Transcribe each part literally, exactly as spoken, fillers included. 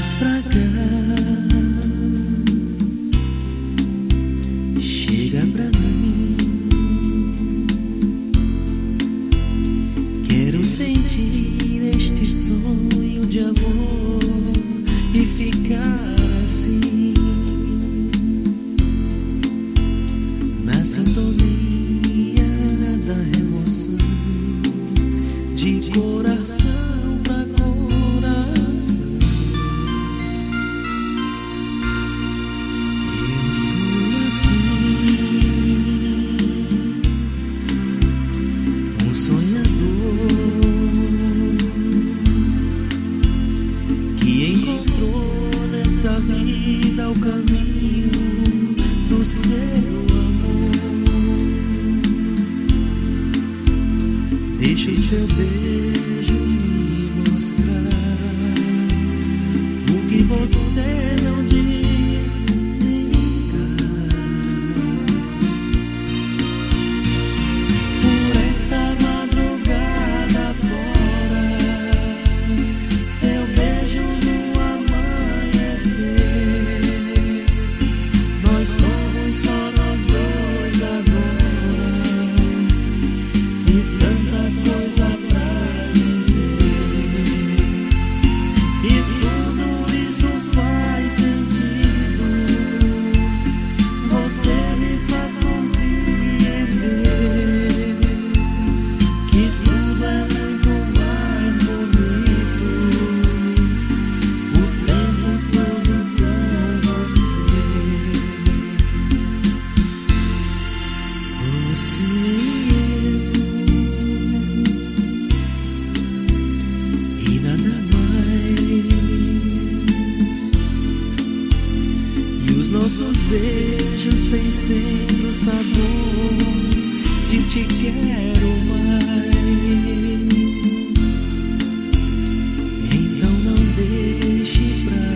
mais pra cá, chega pra mim. Quero sentir este sonho de amor e ficar assim, na sintonia da emoção, de coração pra coração. Eu sou assim, um sonhador que encontrou nessa vida o caminho do seu amor. Deixa o seu beijo me mostrar o que você não diz em casa. Por essa madrugada fora, seu beijo no amanhecer. Nós somos só nós dois agora, e tanta coisa pra dizer, e tudo isso faz sentido. Você me faz compreender que tudo é muito mais bonito, o tempo todo pra você. Você e nada mais. E os nossos beijos têm sempre o sabor de te quero mais. Então não deixe pra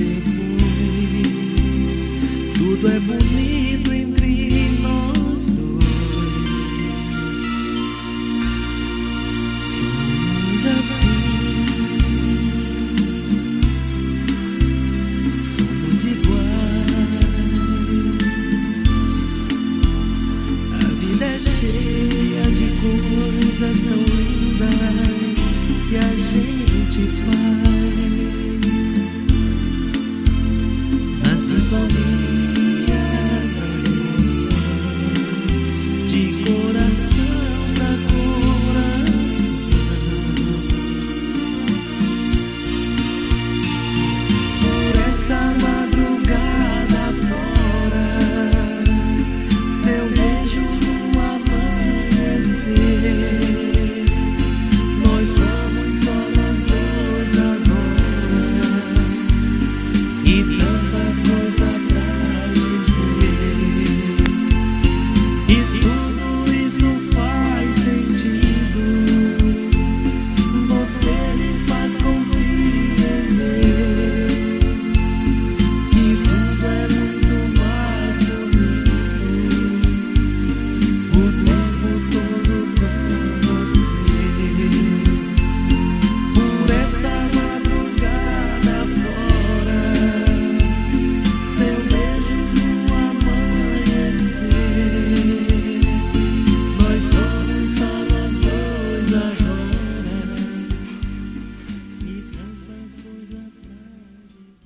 depois, tudo é bonito entre nós dois. Somos assim.